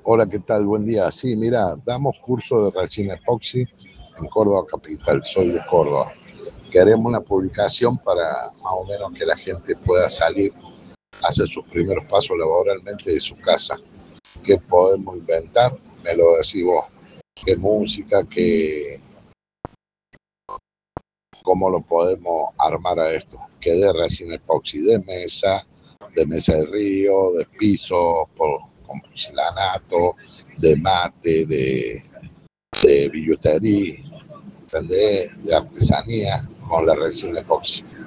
Hola, ¿qué tal? Buen día. Sí, mira, damos curso de resina epoxi en Córdoba Capital. Soy de Córdoba. Queremos una publicación para más o menos que la gente pueda salir, hacer sus primeros pasos laboralmente de su casa. ¿Qué podemos inventar? Me lo decís vos. ¿Qué música? ¿Cómo lo podemos armar a esto? Que de resina epoxi, de mesa de río, de piso, con porcelanato, de mate, de billutería, ¿entendés? De artesanía con la resina epoxi.